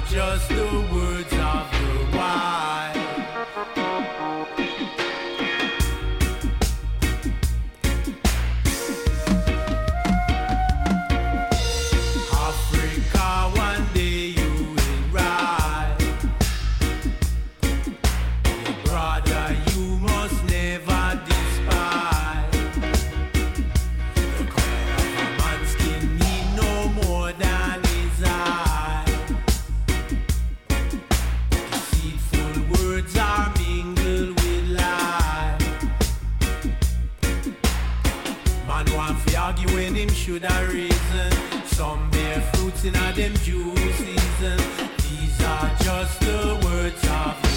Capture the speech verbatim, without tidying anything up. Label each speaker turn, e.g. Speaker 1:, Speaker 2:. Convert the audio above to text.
Speaker 1: just the words of the wise. Africa, one day you will rise. Your brother, you must never despise. The color of a man's skin need no more than his eye. Deceitful words are mingled with lies. Man want fi argue when him should have reason. Some bear fruits in a them due season. These are just the words of